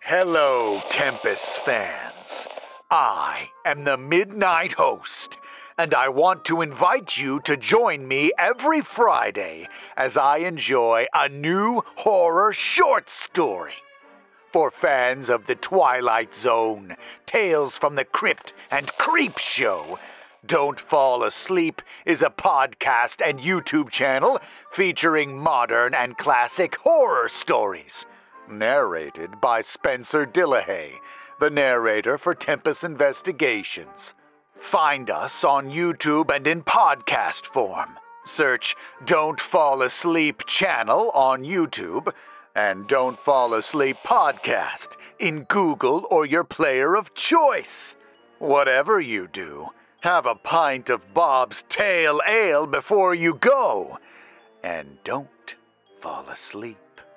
Hello, Tempest fans. I am the Midnight Host, and I want to invite you to join me every Friday as I enjoy a new horror short story. For fans of The Twilight Zone, Tales from the Crypt, and Creep Show, Don't Fall Asleep is a podcast and YouTube channel featuring modern and classic horror stories. Narrated by Spencer Dillahay, the narrator for Tempest Investigations. Find us on YouTube and in podcast form. Search Don't Fall Asleep channel on YouTube and Don't Fall Asleep podcast in Google or your player of choice. Whatever you do, have a pint of Bob's Tail Ale before you go. And don't fall asleep.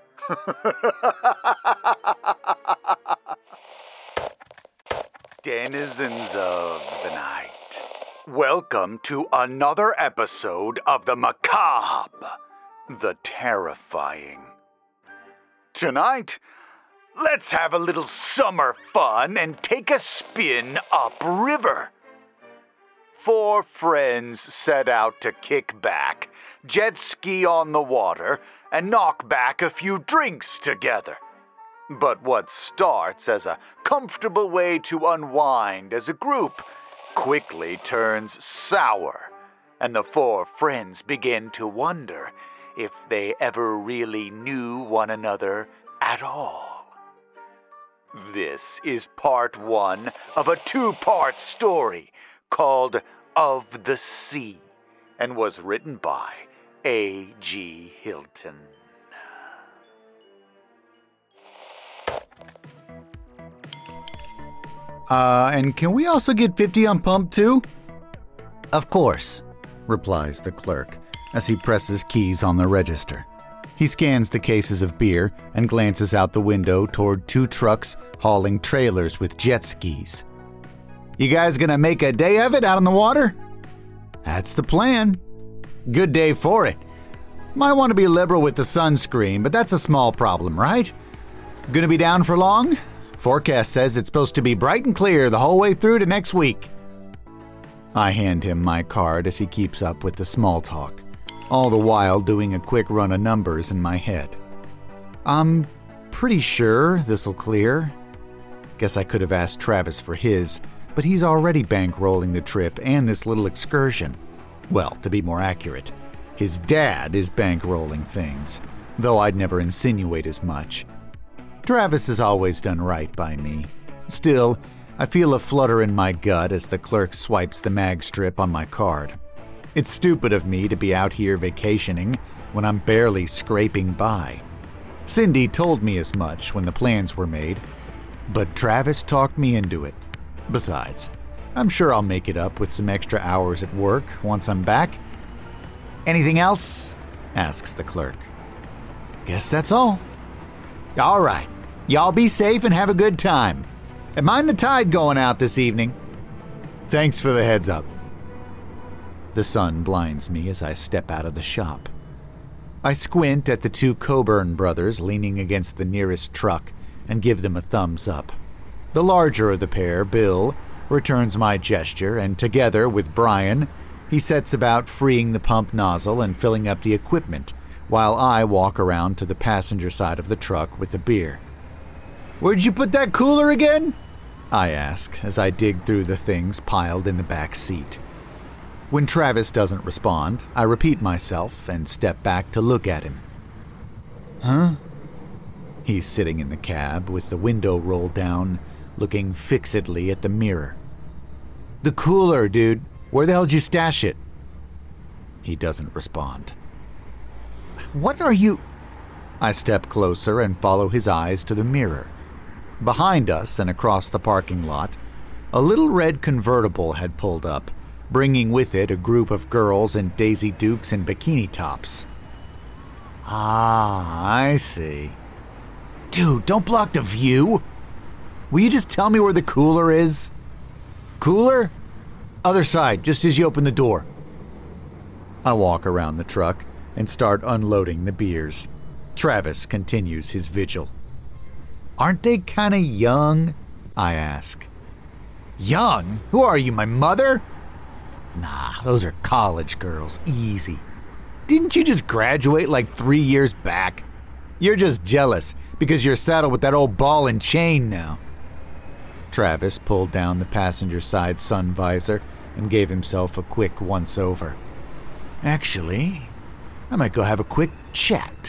Denizens of the night, welcome to another episode of the macabre, the terrifying. Tonight, let's have a little summer fun and take a spin upriver. 4 friends set out to kick back, jet ski on the water, and knock back a few drinks together. But what starts as a comfortable way to unwind as a group quickly turns sour, and the 4 friends begin to wonder if they ever really knew one another at all. This is part 1 of a 2-part story called Of the Sea, and was written by A.G. Hilton. And can we also get 50 on pump too? Of course, replies the clerk as he presses keys on the register. He scans the cases of beer and glances out the window toward 2 trucks hauling trailers with jet skis. You guys gonna make a day of it out on the water? That's the plan. Good day for it. Might want to be liberal with the sunscreen, but that's a small problem, right? Gonna be down for long? Forecast says it's supposed to be bright and clear the whole way through to next week. I hand him my card as he keeps up with the small talk, all the while doing a quick run of numbers in my head. I'm pretty sure this'll clear. Guess I could have asked Travis for his, but he's already bankrolling the trip and this little excursion. Well, to be more accurate, his dad is bankrolling things, though I'd never insinuate as much. Travis has always done right by me. Still, I feel a flutter in my gut as the clerk swipes the mag strip on my card. It's stupid of me to be out here vacationing when I'm barely scraping by. Cindy told me as much when the plans were made, but Travis talked me into it. Besides, I'm sure I'll make it up with some extra hours at work once I'm back. Anything else? Asks the clerk. Guess that's all. All right. Y'all be safe and have a good time. And mind the tide going out this evening. Thanks for the heads up. The sun blinds me as I step out of the shop. I squint at the 2 Coburn brothers leaning against the nearest truck and give them a thumbs up. The larger of the pair, Bill, returns my gesture, and together with Brian, he sets about freeing the pump nozzle and filling up the equipment, while I walk around to the passenger side of the truck with the beer. Where'd you put that cooler again? I ask as I dig through the things piled in the back seat. When Travis doesn't respond, I repeat myself and step back to look at him. Huh? He's sitting in the cab with the window rolled down, looking fixedly at the mirror. The cooler, dude. Where the hell did you stash it? He doesn't respond. What are you... I step closer and follow his eyes to the mirror. Behind us and across the parking lot, a little red convertible had pulled up, bringing with it a group of girls in Daisy Dukes and bikini tops. Ah, I see. Dude, don't block the view. Will you just tell me where the cooler is? Cooler? Other side, just as you open the door. I walk around the truck and start unloading the beers. Travis continues his vigil. Aren't they kinda young? I ask. Young? Who are you, my mother? Nah, those are college girls, easy. Didn't you just graduate like 3 years back? You're just jealous because you're saddled with that old ball and chain now. Travis pulled down the passenger side sun visor and gave himself a quick once-over. Actually, I might go have a quick chat.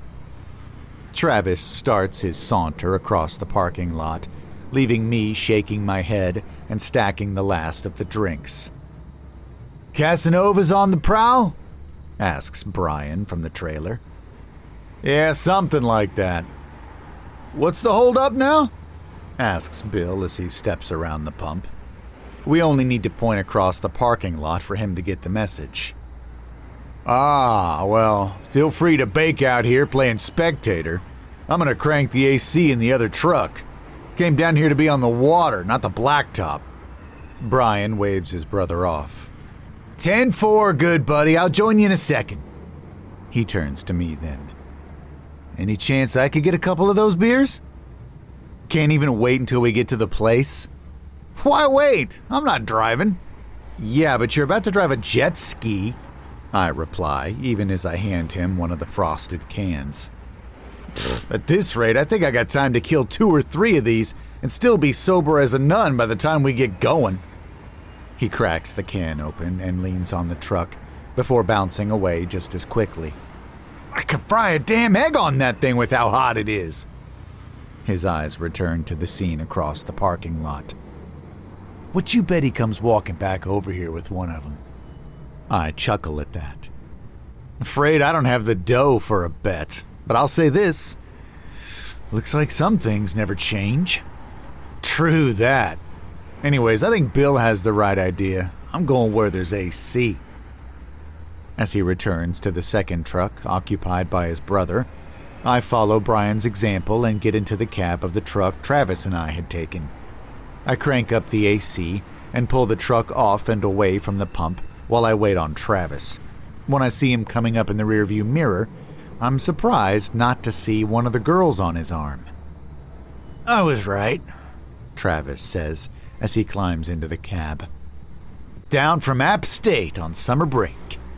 Travis starts his saunter across the parking lot, leaving me shaking my head and stacking the last of the drinks. Casanova's on the prowl? Asks Brian from the trailer. Yeah, something like that. What's the holdup now? Asks Bill as he steps around the pump. We only need to point across the parking lot for him to get the message. Ah, well, feel free to bake out here playing spectator. I'm gonna crank the AC in the other truck. Came down here to be on the water, not the blacktop. Brian waves his brother off. 10-4, good buddy. I'll join you in a second. He turns to me then. Any chance I could get a couple of those beers? Can't even wait until we get to the place. Why wait? I'm not driving. Yeah, but you're about to drive a jet ski, I reply, even as I hand him one of the frosted cans. At this rate, I think I got time to kill 2 or 3 of these and still be sober as a nun by the time we get going. He cracks the can open and leans on the truck before bouncing away just as quickly. I could fry a damn egg on that thing with how hot it is. His eyes return to the scene across the parking lot. What you bet he comes walking back over here with one of them? I chuckle at that. Afraid I don't have the dough for a bet, but I'll say this. Looks like some things never change. True that. Anyways, I think Bill has the right idea. I'm going where there's AC. As he returns to the second truck occupied by his brother, I follow Brian's example and get into the cab of the truck Travis and I had taken. I crank up the AC and pull the truck off and away from the pump while I wait on Travis. When I see him coming up in the rearview mirror, I'm surprised not to see one of the girls on his arm. I was right, Travis says as he climbs into the cab. Down from App State on summer break.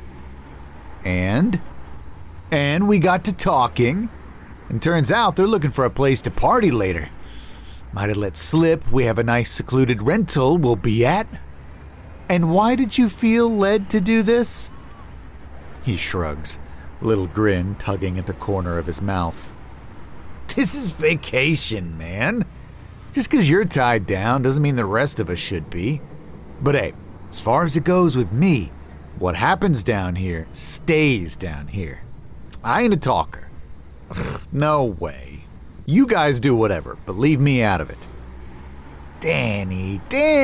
And we got to talking, and turns out they're looking for a place to party later. Might have let slip we have a nice secluded rental we'll be at. And why did you feel led to do this? He shrugs, a little grin tugging at the corner of his mouth. This is vacation, man. Just 'cause you're tied down doesn't mean the rest of us should be. But hey, as far as it goes with me, what happens down here stays down here. I ain't a talker. No way. You guys do whatever, but leave me out of it. Danny!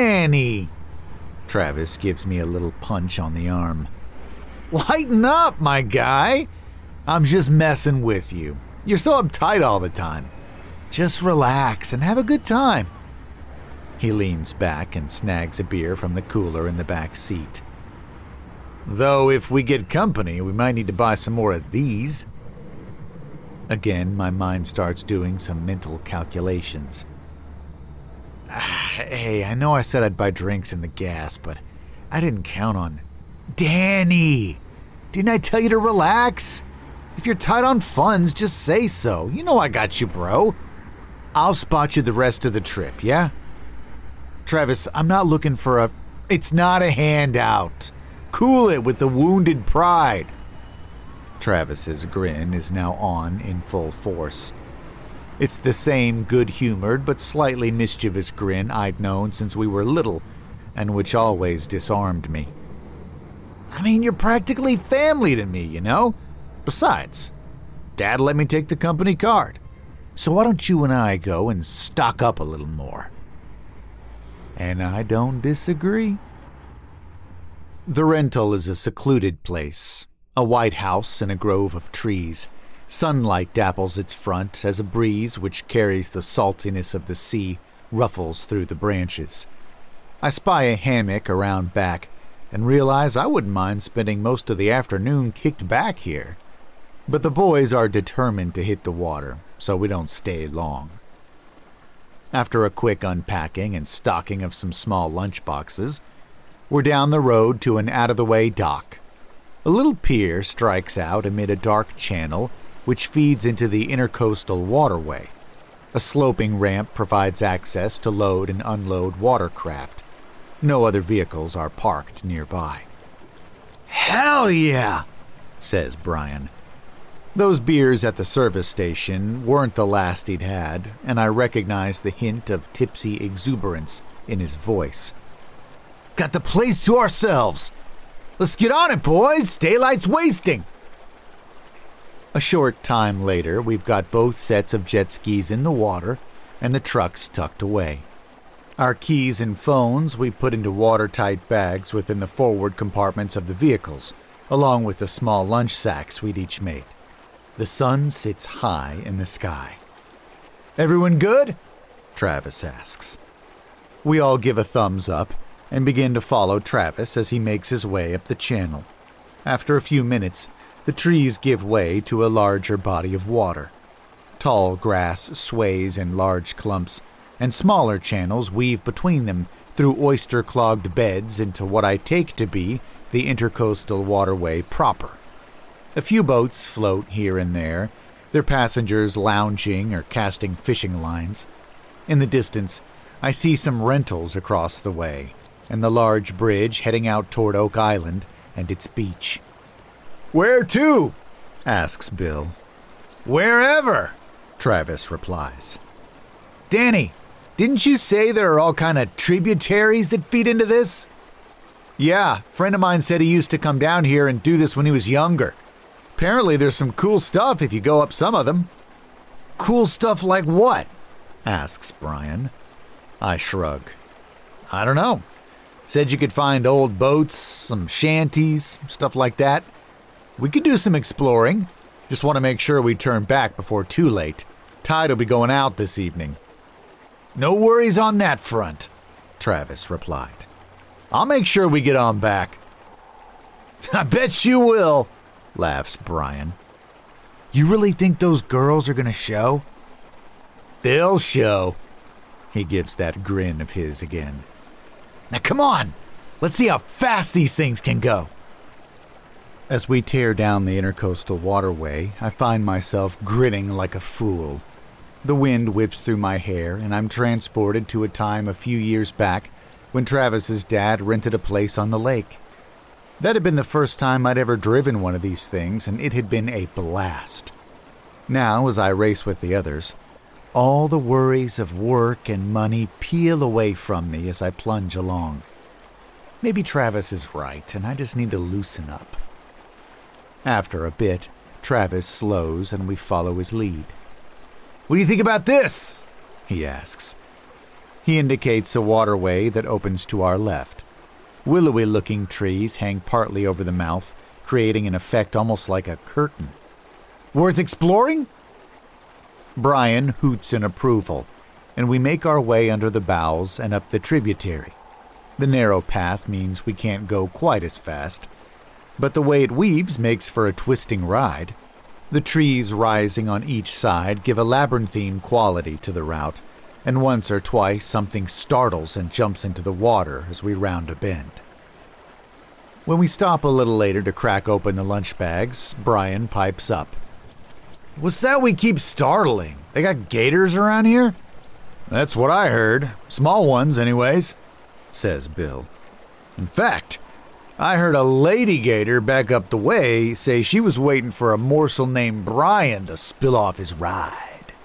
Travis gives me a little punch on the arm. Lighten up, my guy. I'm just messing with you. You're so uptight all the time. Just relax and have a good time. He leans back and snags a beer from the cooler in the back seat. Though if we get company, we might need to buy some more of these. Again, my mind starts doing some mental calculations. Hey, I know I said I'd buy drinks and the gas, but I didn't count on... Danny! Didn't I tell you to relax? If you're tight on funds, just say so. You know I got you, bro. I'll spot you the rest of the trip, yeah? Travis, I'm not looking for a... It's not a handout. Cool it with the wounded pride. Travis's grin is now on in full force. It's the same good-humored but slightly mischievous grin I'd known since we were little, and which always disarmed me. I mean, you're practically family to me, you know? Besides, Dad let me take the company card. So why don't you and I go and stock up a little more? And I don't disagree. The rental is a secluded place, a white house in a grove of trees. Sunlight dapples its front as a breeze which carries the saltiness of the sea ruffles through the branches. I spy a hammock around back and realize I wouldn't mind spending most of the afternoon kicked back here. But the boys are determined to hit the water, so we don't stay long. After a quick unpacking and stocking of some small lunch boxes, we're down the road to an out-of-the-way dock. A little pier strikes out amid a dark channel which feeds into the Intercoastal Waterway. A sloping ramp provides access to load and unload watercraft. No other vehicles are parked nearby. Hell yeah, says Brian. Those beers at the service station weren't the last he'd had, and I recognized the hint of tipsy exuberance in his voice. Got the place to ourselves. Let's get on it, boys. Daylight's wasting. A short time later, we've got both sets of jet skis in the water and the trucks tucked away. Our keys and phones we put into watertight bags within the forward compartments of the vehicles, along with the small lunch sacks we'd each made. The sun sits high in the sky. Everyone good? Travis asks. We all give a thumbs up and begin to follow Travis as he makes his way up the channel. After a few minutes, the trees give way to a larger body of water. Tall grass sways in large clumps, and smaller channels weave between them through oyster-clogged beds into what I take to be the Intercoastal Waterway proper. A few boats float here and there, their passengers lounging or casting fishing lines. In the distance, I see some rentals across the way, and the large bridge heading out toward Oak Island and its beach. Where to? Asks Bill. Wherever, Travis replies. Danny, didn't you say there are all kind of tributaries that feed into this? Yeah, a friend of mine said he used to come down here and do this when he was younger. Apparently there's some cool stuff if you go up some of them. Cool stuff like what? Asks Brian. I shrug. I don't know. Said you could find old boats, some shanties, stuff like that. We could do some exploring. Just want to make sure we turn back before too late. Tide will be going out this evening. No worries on that front, Travis replied. I'll make sure we get on back. I bet you will, laughs Brian. You really think those girls are gonna show? They'll show. He gives that grin of his again. Now come on, let's see how fast these things can go. As we tear down the Intercoastal Waterway, I find myself grinning like a fool. The wind whips through my hair, and I'm transported to a time a few years back when Travis's dad rented a place on the lake. That had been the first time I'd ever driven one of these things, and it had been a blast. Now, as I race with the others, all the worries of work and money peel away from me as I plunge along. Maybe Travis is right, and I just need to loosen up. After a bit, Travis slows and we follow his lead. What do you think about this? He asks. He indicates a waterway that opens to our left. Willowy-looking trees hang partly over the mouth, creating an effect almost like a curtain. Worth exploring? Brian hoots in approval, and we make our way under the bows and up the tributary. The narrow path means we can't go quite as fast, but the way it weaves makes for a twisting ride. The trees rising on each side give a labyrinthine quality to the route, and once or twice something startles and jumps into the water as we round a bend. When we stop a little later to crack open the lunch bags, Brian pipes up. What's that we keep startling? They got gators around here? That's what I heard. Small ones, anyways, says Bill. In fact, I heard a lady gator back up the way say she was waiting for a morsel named Brian to spill off his ride.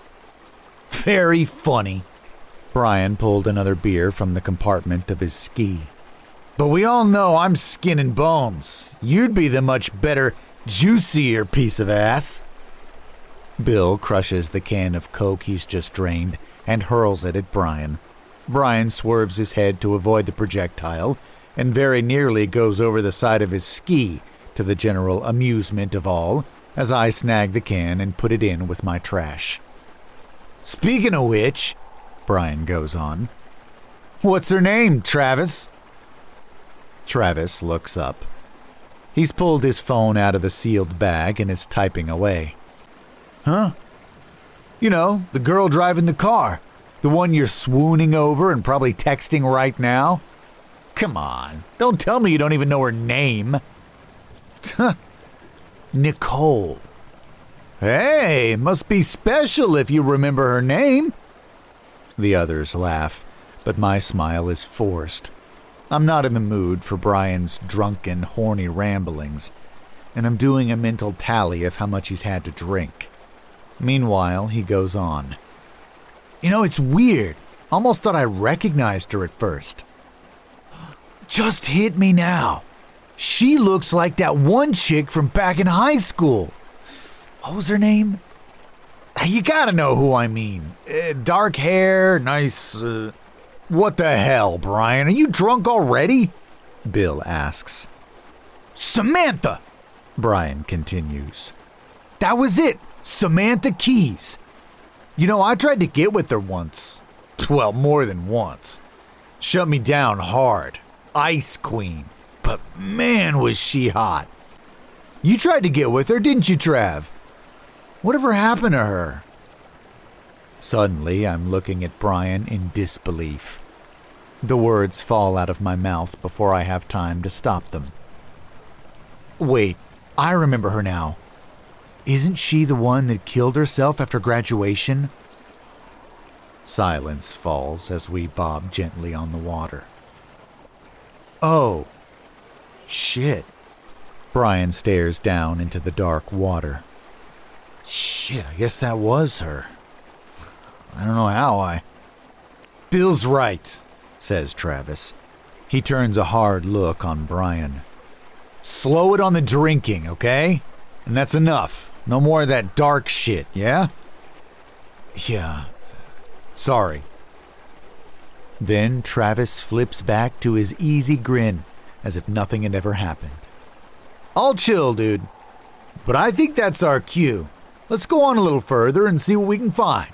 Very funny. Brian pulled another beer from the compartment of his ski. But we all know I'm skin and bones. You'd be the much better, juicier piece of ass. Bill crushes the can of Coke he's just drained and hurls it at Brian. Brian swerves his head to avoid the projectile and very nearly goes over the side of his ski, to the general amusement of all, as I snag the can and put it in with my trash. Speaking of which, Brian goes on, what's her name, Travis? Travis looks up. He's pulled his phone out of the sealed bag and is typing away. Huh? You know, the girl driving the car. The one you're swooning over and probably texting right now? Come on, don't tell me you don't even know her name. Nicole. Hey, must be special if you remember her name. The others laugh, but my smile is forced. I'm not in the mood for Brian's drunken, horny ramblings, and I'm doing a mental tally of how much he's had to drink. Meanwhile, he goes on. You know, it's weird. Almost thought I recognized her at first. Just hit me now. She looks like that one chick from back in high school. What was her name? You gotta know who I mean. Dark hair, nice... What the hell, Brian? Are you drunk already? Bill asks. Samantha, Brian continues. That was it, Samantha Keys. You know, I tried to get with her once. Well, more than once. Shut me down hard. Ice Queen. But man, was she hot. You tried to get with her, didn't you, Trav? Whatever happened to her? Suddenly, I'm looking at Brian in disbelief. The words fall out of my mouth before I have time to stop them. Wait, I remember her now. Isn't she the one that killed herself after graduation? Silence falls as we bob gently on the water. Oh, shit. Brian stares down into the dark water. Shit, I guess that was her. I don't know how Bill's right, says Travis. He turns a hard look on Brian. Slow it on the drinking, okay? And that's enough. No more of that dark shit, yeah? Yeah. Sorry. Then Travis flips back to his easy grin, as if nothing had ever happened. I'll chill, dude. But I think that's our cue. Let's go on a little further and see what we can find.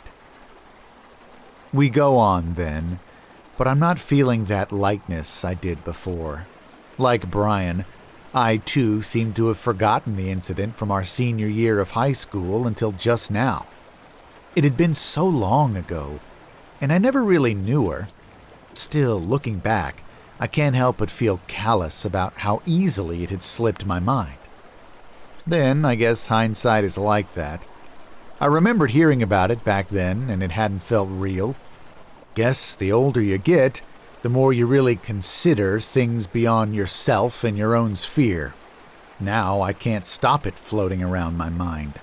We go on then, but I'm not feeling that lightness I did before. Like Brian, I too seem to have forgotten the incident from our senior year of high school until just now. It had been so long ago, and I never really knew her. Still, looking back, I can't help but feel callous about how easily it had slipped my mind. Then, I guess hindsight is like that. I remembered hearing about it back then, and it hadn't felt real. Guess the older you get, the more you really consider things beyond yourself and your own sphere. Now I can't stop it floating around my mind.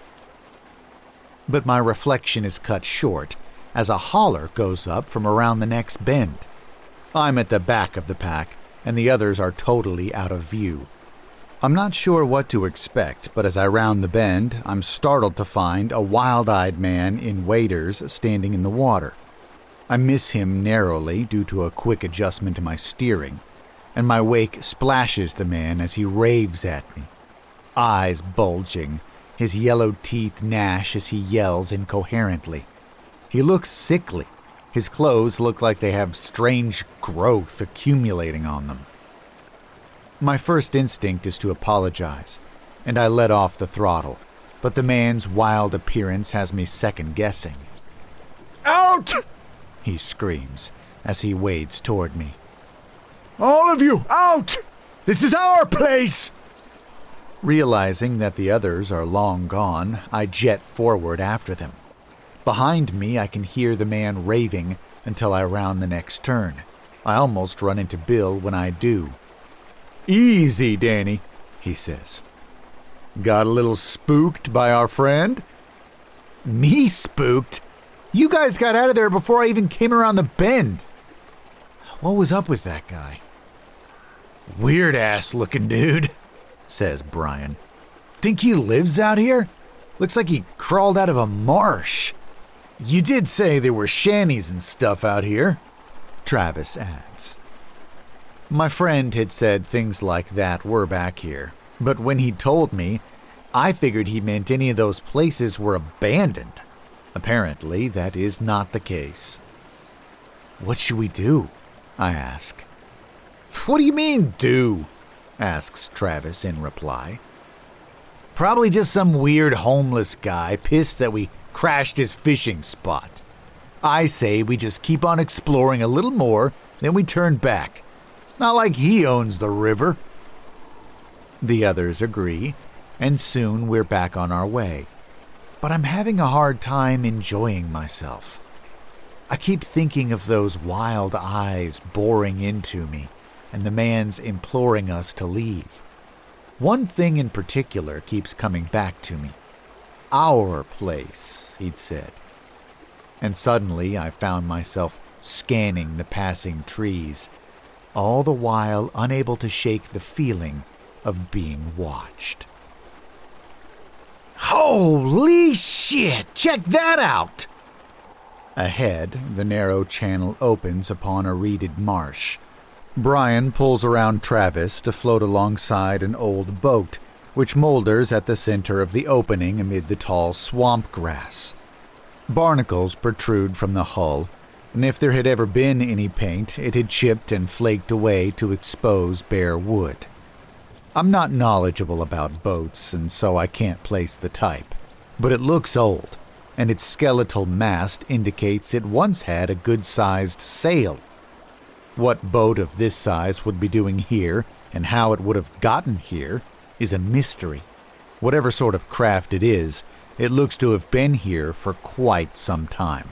But my reflection is cut short as a holler goes up from around the next bend. I'm at the back of the pack, and the others are totally out of view. I'm not sure what to expect, but as I round the bend, I'm startled to find a wild-eyed man in waders standing in the water. I miss him narrowly due to a quick adjustment to my steering, and my wake splashes the man as he raves at me. Eyes bulging, his yellow teeth gnash as he yells incoherently. He looks sickly. His clothes look like they have strange growth accumulating on them. My first instinct is to apologize, and I let off the throttle, but the man's wild appearance has me second-guessing. Out! He screams as he wades toward me. All of you, out! This is our place! Realizing that the others are long gone, I jet forward after them. Behind me, I can hear the man raving until I round the next turn. I almost run into Bill when I do. Easy, Danny, he says. Got a little spooked by our friend? Me spooked? You guys got out of there before I even came around the bend. What was up with that guy? Weird-ass looking dude, says Brian. Think he lives out here? Looks like he crawled out of a marsh. You did say there were shanties and stuff out here, Travis adds. My friend had said things like that were back here, but when he told me, I figured he meant any of those places were abandoned. Apparently, that is not the case. What should we do? I ask. What do you mean, do? Asks Travis in reply. Probably just some weird homeless guy pissed that we crashed his fishing spot. I say we just keep on exploring a little more, then we turn back. Not like he owns the river." The others agree, and soon we're back on our way. But I'm having a hard time enjoying myself. I keep thinking of those wild eyes boring into me, and the man's imploring us to leave. One thing in particular keeps coming back to me. "Our place," he'd said. And suddenly I found myself scanning the passing trees, all the while unable to shake the feeling of being watched. "Holy shit! Check that out!" Ahead, the narrow channel opens upon a reeded marsh. Brian pulls around Travis to float alongside an old boat, which moulders at the center of the opening amid the tall swamp grass. Barnacles protrude from the hull, and if there had ever been any paint, it had chipped and flaked away to expose bare wood. I'm not knowledgeable about boats, and so I can't place the type, but it looks old, and its skeletal mast indicates it once had a good-sized sail. What boat of this size would be doing here, and how it would have gotten here, is a mystery. Whatever sort of craft it is, it looks to have been here for quite some time.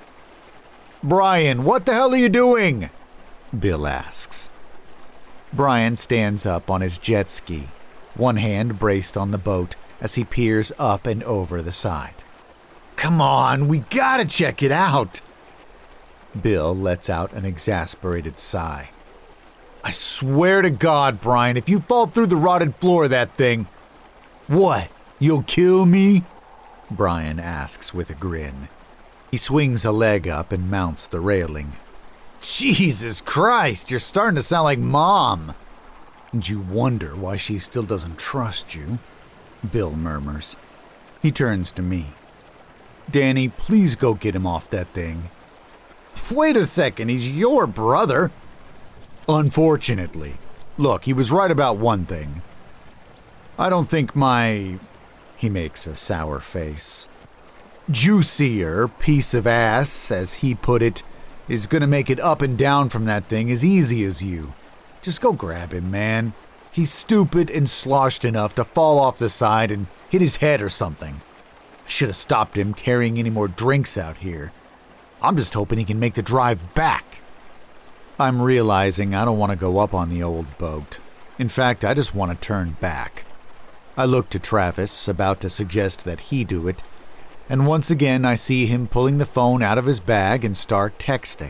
"Brian, what the hell are you doing?" Bill asks. Brian stands up on his jet ski, one hand braced on the boat as he peers up and over the side. "Come on, we gotta check it out." Bill lets out an exasperated sigh. "I swear to God, Brian, if you fall through the rotted floor of that thing..." "What, you'll kill me?" Brian asks with a grin. He swings a leg up and mounts the railing. "Jesus Christ, you're starting to sound like Mom." "And you wonder why she still doesn't trust you," Bill murmurs. He turns to me. "Danny, please go get him off that thing." "Wait a second, he's your brother." "Unfortunately. Look, he was right about one thing. I don't think he makes a sour face. "Juicier piece of ass, as he put it, is gonna make it up and down from that thing as easy as you. Just go grab him, man. He's stupid and sloshed enough to fall off the side and hit his head or something. I should have stopped him carrying any more drinks out here. I'm just hoping he can make the drive back." I'm realizing I don't want to go up on the old boat. In fact, I just want to turn back. I look to Travis, about to suggest that he do it, and once again I see him pulling the phone out of his bag and start texting.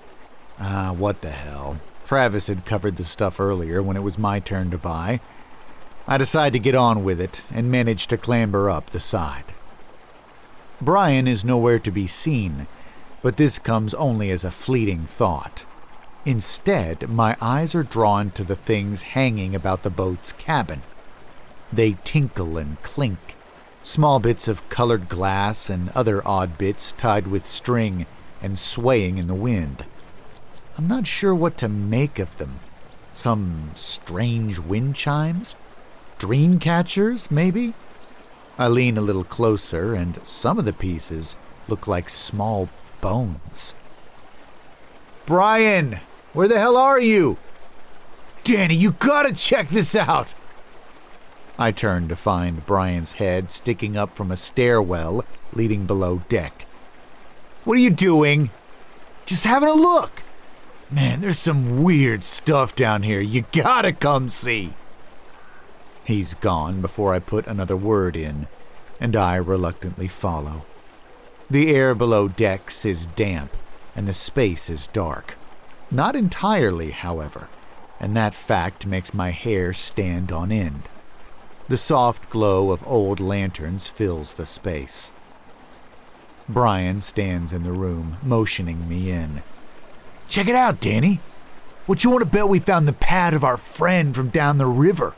What the hell. Travis had covered the stuff earlier when it was my turn to buy. I decide to get on with it and manage to clamber up the side. Brian is nowhere to be seen, but this comes only as a fleeting thought. Instead, my eyes are drawn to the things hanging about the boat's cabin. They tinkle and clink, small bits of colored glass and other odd bits tied with string and swaying in the wind. I'm not sure what to make of them. Some strange wind chimes? Dream catchers, maybe? I lean a little closer, and some of the pieces look like small bones. "Brian, where the hell are you?" "Danny, you gotta check this out!" I turn to find Brian's head sticking up from a stairwell leading below deck. "What are you doing?" "Just having a look. Man, there's some weird stuff down here. You gotta come see." He's gone before I put another word in, and I reluctantly follow. The air below decks is damp, and the space is dark. Not entirely, however, and that fact makes my hair stand on end. The soft glow of old lanterns fills the space. Brian stands in the room, motioning me in. "Check it out, Danny. What you want to bet we found the pad of our friend from down the river?"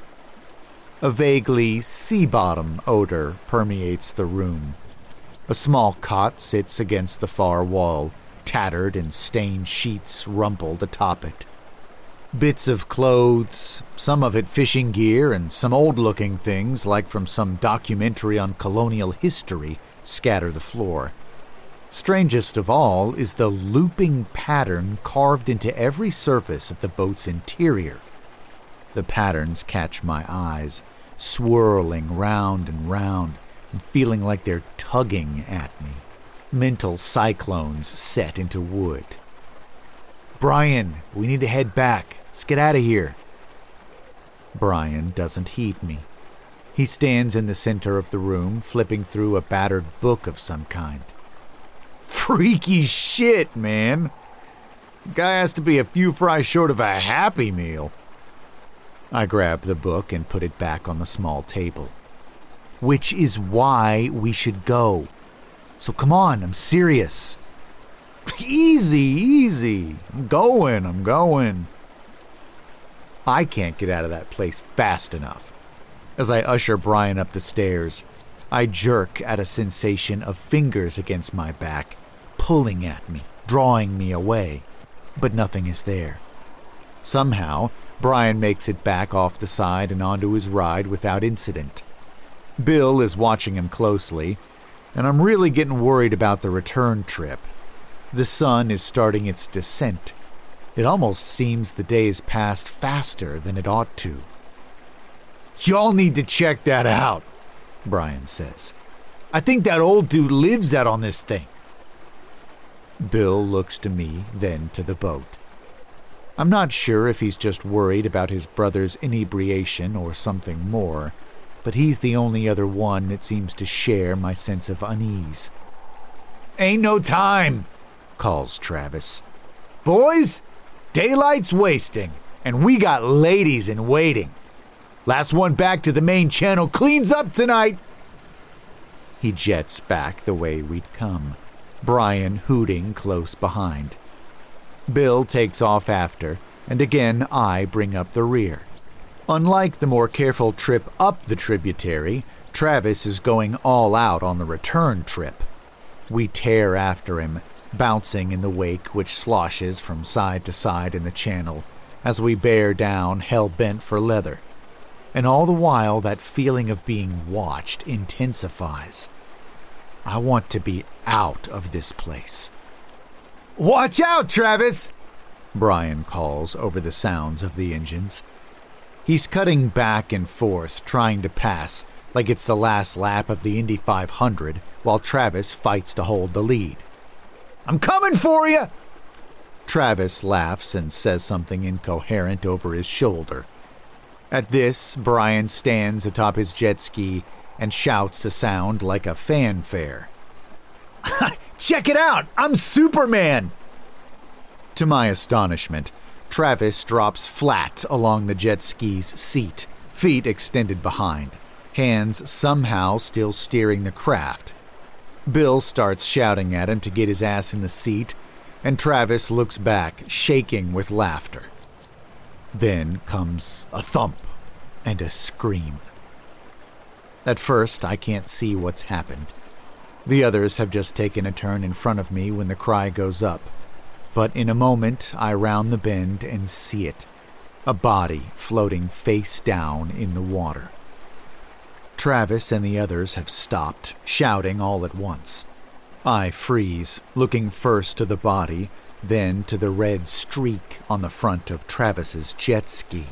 A vaguely sea-bottom odor permeates the room. A small cot sits against the far wall, tattered and stained sheets rumpled atop it. Bits of clothes, some of it fishing gear, and some old-looking things like from some documentary on colonial history scatter the floor. Strangest of all is the looping pattern carved into every surface of the boat's interior. The patterns catch my eyes, swirling round and round, and feeling like they're tugging at me. Mental cyclones set into wood. "Brian, we need to head back. Let's get out of here." Brian doesn't heed me. He stands in the center of the room, flipping through a battered book of some kind. Freaky shit, man. Guy has to be a few fries short of a Happy Meal. I grab the book and put it back on the small table. Which is why we should go. So come on, I'm serious. Easy. I'm going. I can't get out of that place fast enough. As I usher Brian up the stairs, I jerk at a sensation of fingers against my back, pulling at me, drawing me away, but nothing is there. Somehow, Brian makes it back off the side and onto his ride without incident. Bill is watching him closely, and I'm really getting worried about the return trip. The sun is starting its descent. It almost seems the day has passed faster than it ought to. "Y'all need to check that out," Brian says. "I think that old dude lives out on this thing." Bill looks to me, then to the boat. I'm not sure if he's just worried about his brother's inebriation or something more, but he's the only other one that seems to share my sense of unease. "Ain't no time," calls Travis. "Boys, daylight's wasting, and we got ladies in waiting. Last one back to the main channel cleans up tonight." He jets back the way we'd come, Brian hooting close behind. Bill takes off after, and again I bring up the rear. Unlike the more careful trip up the tributary, Travis is going all out on the return trip. We tear after him, bouncing in the wake which sloshes from side to side in the channel as we bear down, hell-bent for leather. And all the while that feeling of being watched intensifies. I want to be out of this place. "Watch out, Travis!" Brian calls over the sounds of the engines. He's cutting back and forth, trying to pass, like it's the last lap of the Indy 500, while Travis fights to hold the lead. "I'm coming for you!" Travis laughs and says something incoherent over his shoulder. At this, Brian stands atop his jet ski and shouts a sound like a fanfare. "Check it out! I'm Superman!" To my astonishment, Travis drops flat along the jet ski's seat, feet extended behind, hands somehow still steering the craft. Bill starts shouting at him to get his ass in the seat, and Travis looks back, shaking with laughter. Then comes a thump and a scream. At first, I can't see what's happened. The others have just taken a turn in front of me when the cry goes up. But in a moment, I round the bend and see it. A body floating face down in the water. Travis and the others have stopped, shouting all at once. I freeze, looking first to the body, then to the red streak on the front of Travis's jet ski.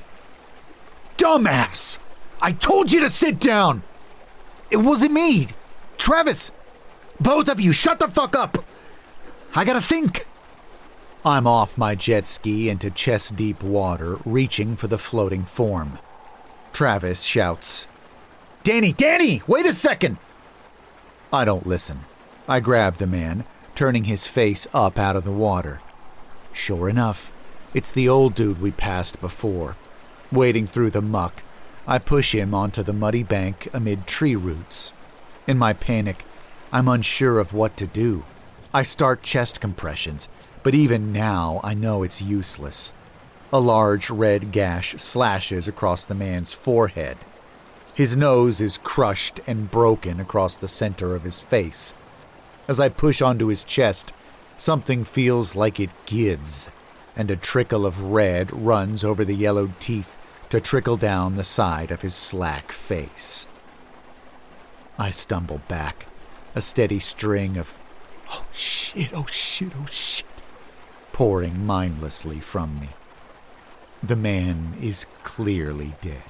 "Dumbass! I told you to sit down!" "It wasn't me! Travis! Both of you, shut the fuck up! I gotta think!" I'm off my jet ski into chest-deep water, reaching for the floating form. Travis shouts, Danny, wait a second!" I don't listen. I grab the man, turning his face up out of the water. Sure enough, it's the old dude we passed before. Wading through the muck, I push him onto the muddy bank amid tree roots. In my panic, I'm unsure of what to do. I start chest compressions, but even now I know it's useless. A large red gash slashes across the man's forehead. His nose is crushed and broken across the center of his face. As I push onto his chest, something feels like it gives, and a trickle of red runs over the yellowed teeth to trickle down the side of his slack face. I stumble back, a steady string of Oh shit, oh shit, oh shit, pouring mindlessly from me. The man is clearly dead.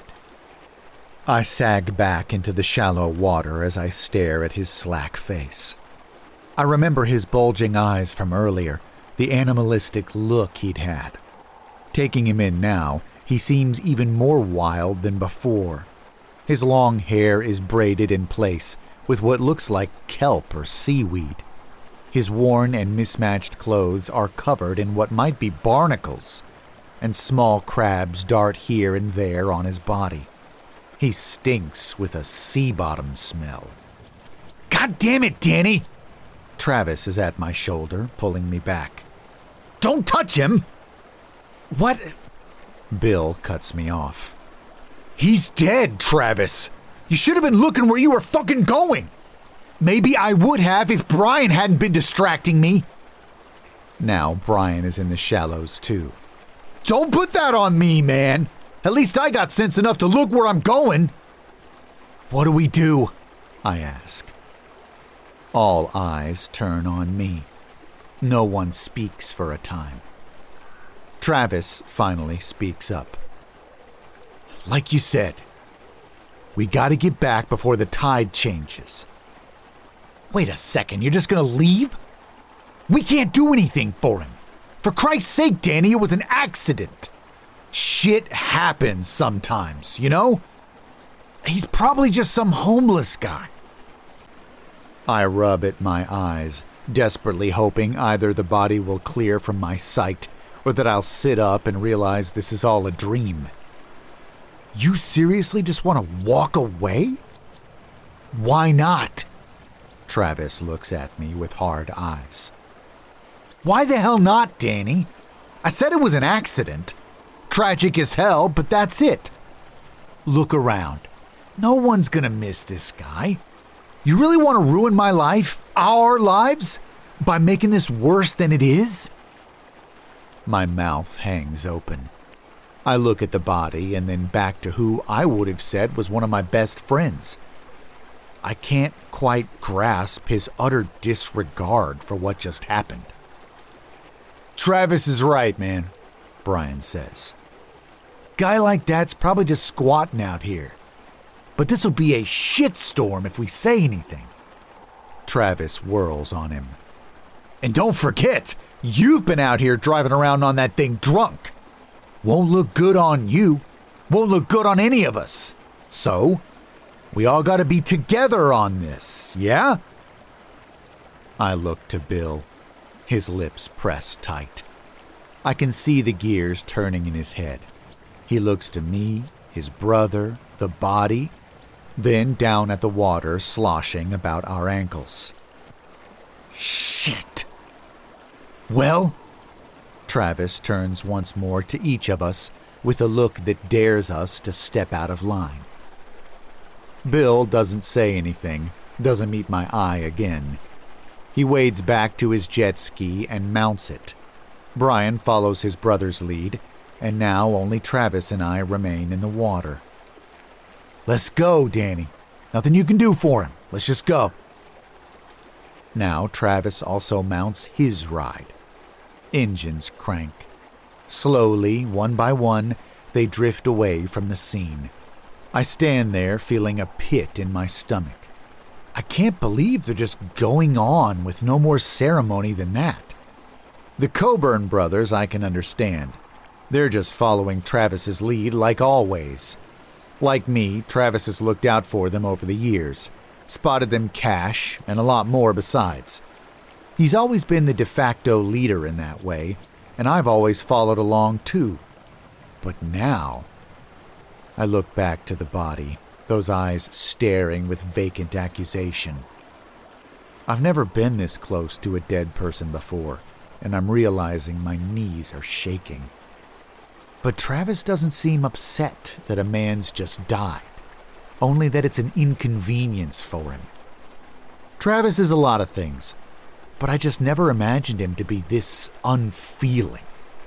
I sag back into the shallow water as I stare at his slack face. I remember his bulging eyes from earlier, the animalistic look he'd had. Taking him in now, he seems even more wild than before. His long hair is braided in place with what looks like kelp or seaweed. His worn and mismatched clothes are covered in what might be barnacles, and small crabs dart here and there on his body. He stinks with a sea bottom smell. God damn it, Danny! Travis is at my shoulder, pulling me back. Don't touch him! What? Bill cuts me off. He's dead, Travis. You should have been looking where you were fucking going. Maybe I would have if Brian hadn't been distracting me. Now Brian is in the shallows too. Don't put that on me, man. At least I got sense enough to look where I'm going. What do we do? I ask. All eyes turn on me. No one speaks for a time. Travis finally speaks up. Like you said, we gotta get back before the tide changes. Wait a second, you're just gonna leave? We can't do anything for him. For Christ's sake, Danny, it was an accident. Shit happens sometimes, you know? He's probably just some homeless guy. I rub at my eyes, desperately hoping either the body will clear from my sight or that I'll sit up and realize this is all a dream. You seriously just want to walk away? Why not? Travis looks at me with hard eyes. Why the hell not, Danny? I said it was an accident. Tragic as hell, but that's it. Look around. No one's gonna miss this guy. You really want to ruin my life, our lives, by making this worse than it is? My mouth hangs open. I look at the body and then back to who I would have said was one of my best friends. I can't quite grasp his utter disregard for what just happened. Travis is right, man, Brian says. Guy like that's probably just squatting out here. But this'll be a shitstorm if we say anything. Travis whirls on him. And don't forget, you've been out here driving around on that thing drunk. Won't look good on you. Won't look good on any of us. So, we all gotta be together on this, yeah? I look to Bill, his lips pressed tight. I can see the gears turning in his head. He looks to me, his brother, the body, then down at the water sloshing about our ankles. Shit! Well? Travis turns once more to each of us with a look that dares us to step out of line. Bill doesn't say anything, doesn't meet my eye again. He wades back to his jet ski and mounts it. Brian follows his brother's lead, and now only Travis and I remain in the water. Let's go, Danny. Nothing you can do for him. Let's just go. Now Travis also mounts his ride. Engines crank. Slowly, one by one, they drift away from the scene. I stand there feeling a pit in my stomach. I can't believe they're just going on with no more ceremony than that. The Coburn brothers I can understand. They're just following Travis's lead like always. Like me, Travis has looked out for them over the years, spotted them cash, and a lot more besides. He's always been the de facto leader in that way, and I've always followed along too. But now, I look back to the body, those eyes staring with vacant accusation. I've never been this close to a dead person before, and I'm realizing my knees are shaking. But Travis doesn't seem upset that a man's just died, only that it's an inconvenience for him. Travis is a lot of things, but I just never imagined him to be this unfeeling.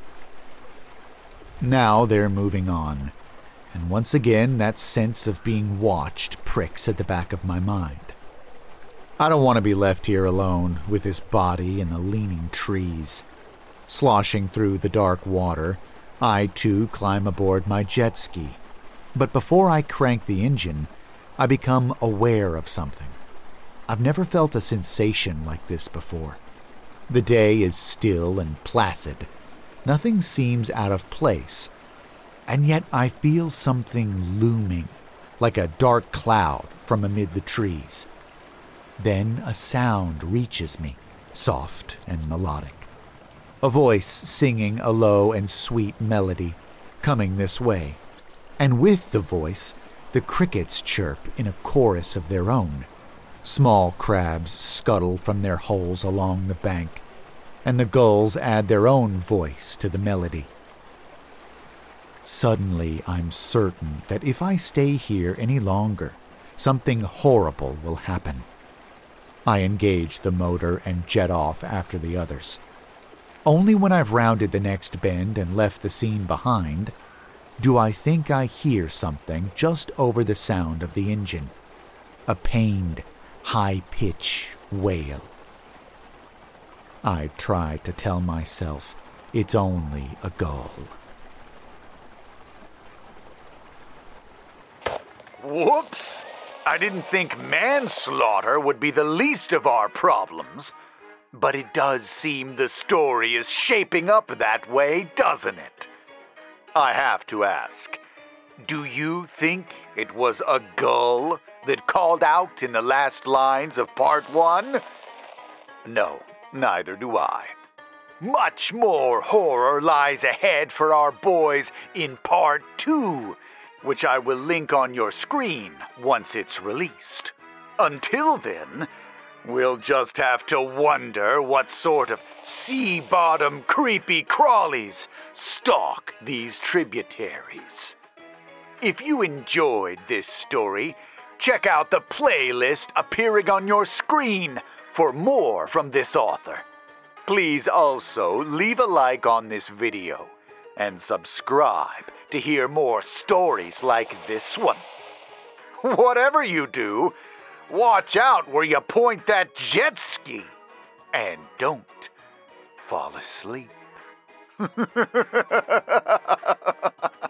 Now they're moving on, and once again that sense of being watched pricks at the back of my mind. I don't want to be left here alone with this body in the leaning trees. Sloshing through the dark water, I too climb aboard my jet ski. But before I crank the engine, I become aware of something. I've never felt a sensation like this before. The day is still and placid. Nothing seems out of place. And yet I feel something looming, like a dark cloud from amid the trees. Then a sound reaches me, soft and melodic. A voice singing a low and sweet melody, coming this way. And with the voice, the crickets chirp in a chorus of their own. Small crabs scuttle from their holes along the bank, and the gulls add their own voice to the melody. Suddenly, I'm certain that if I stay here any longer, something horrible will happen. I engage the motor and jet off after the others. Only when I've rounded the next bend and left the scene behind do I think I hear something just over the sound of the engine. A pained, high-pitched wail. I try to tell myself it's only a gull. Whoops! I didn't think manslaughter would be the least of our problems. But it does seem the story is shaping up that way, doesn't it? I have to ask, do you think it was a gull that called out in the last lines of Part 1? No, neither do I. Much more horror lies ahead for our boys in Part 2, which I will link on your screen once it's released. Until then, we'll just have to wonder what sort of sea-bottom creepy crawlies stalk these tributaries. If you enjoyed this story, check out the playlist appearing on your screen for more from this author. Please also leave a like on this video and subscribe to hear more stories like this one. Whatever you do, watch out where you point that jet ski, and don't fall asleep.